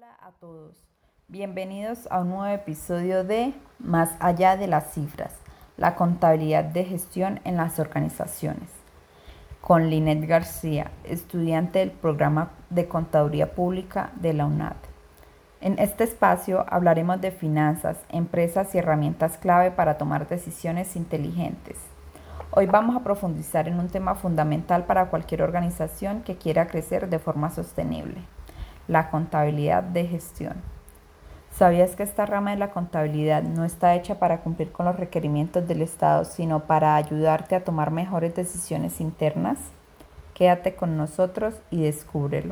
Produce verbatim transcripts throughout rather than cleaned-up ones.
Hola a todos, bienvenidos a un nuevo episodio de Más allá de las cifras, la contabilidad de gestión en las organizaciones, con Linet García, estudiante del programa de Contaduría Pública de la UNAD. En este espacio hablaremos de finanzas, empresas y herramientas clave para tomar decisiones inteligentes. Hoy vamos a profundizar en un tema fundamental para cualquier organización que quiera crecer de forma sostenible: la contabilidad de gestión. ¿Sabías que esta rama de la contabilidad no está hecha para cumplir con los requerimientos del Estado, sino para ayudarte a tomar mejores decisiones internas? Quédate con nosotros y descúbrelo.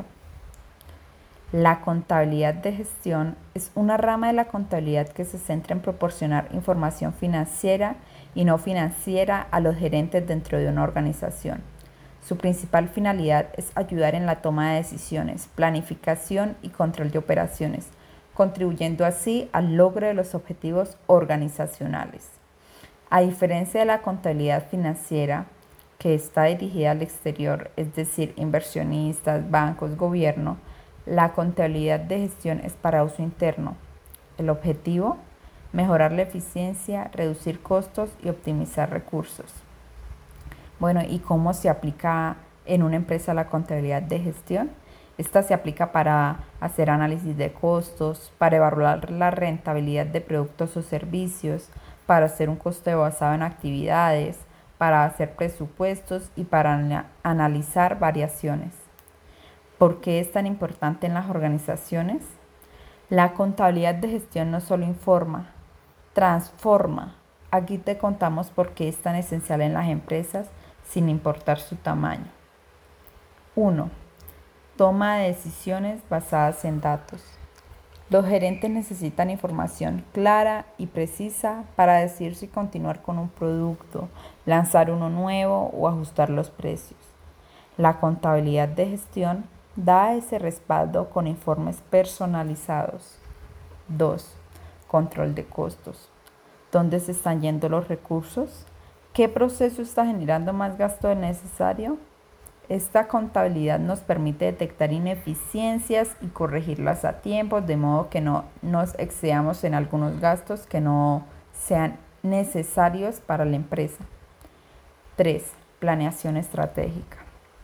La contabilidad de gestión es una rama de la contabilidad que se centra en proporcionar información financiera y no financiera a los gerentes dentro de una organización. Su principal finalidad es ayudar en la toma de decisiones, planificación y control de operaciones, contribuyendo así al logro de los objetivos organizacionales. A diferencia de la contabilidad financiera, que está dirigida al exterior, es decir, inversionistas, bancos, gobierno, la contabilidad de gestión es para uso interno. El objetivo: mejorar la eficiencia, reducir costos y optimizar recursos. Bueno, ¿y cómo se aplica en una empresa la contabilidad de gestión? Esta se aplica para hacer análisis de costos, para evaluar la rentabilidad de productos o servicios, para hacer un coste basado en actividades, para hacer presupuestos y para analizar variaciones. ¿Por qué es tan importante en las organizaciones? La contabilidad de gestión no solo informa, transforma. Aquí te contamos por qué es tan esencial en las empresas, sin importar su tamaño. uno. Toma de decisiones basadas en datos. Los gerentes necesitan información clara y precisa para decidir si continuar con un producto, lanzar uno nuevo o ajustar los precios. La contabilidad de gestión da ese respaldo con informes personalizados. dos. Control de costos. ¿Dónde se están yendo los recursos? ¿Qué proceso está generando más gasto del necesario? Esta contabilidad nos permite detectar ineficiencias y corregirlas a tiempo, de modo que no nos excedamos en algunos gastos que no sean necesarios para la empresa. tres. Planeación estratégica.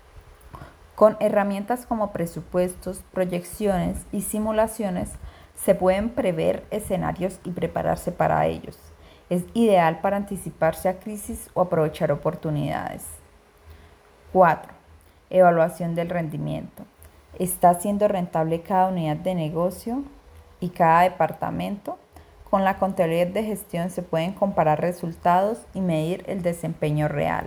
Con herramientas como presupuestos, proyecciones y simulaciones se pueden prever escenarios y prepararse para ellos. Es ideal para anticiparse a crisis o aprovechar oportunidades. cuatro. Evaluación del rendimiento. ¿Está siendo rentable cada unidad de negocio y cada departamento? Con la contabilidad de gestión se pueden comparar resultados y medir el desempeño real.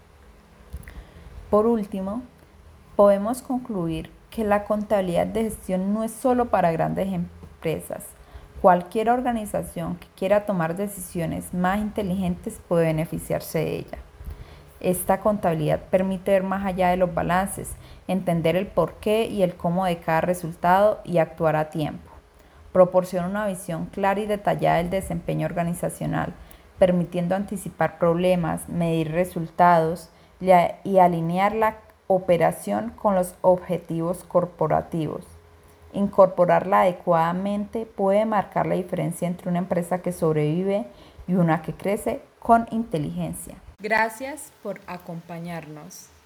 Por último, podemos concluir que la contabilidad de gestión no es solo para grandes empresas. Cualquier organización que quiera tomar decisiones más inteligentes puede beneficiarse de ella. Esta contabilidad permite ver más allá de los balances, entender el porqué y el cómo de cada resultado y actuar a tiempo. Proporciona una visión clara y detallada del desempeño organizacional, permitiendo anticipar problemas, medir resultados y alinear la operación con los objetivos corporativos. Incorporarla adecuadamente puede marcar la diferencia entre una empresa que sobrevive y una que crece con inteligencia. Gracias por acompañarnos.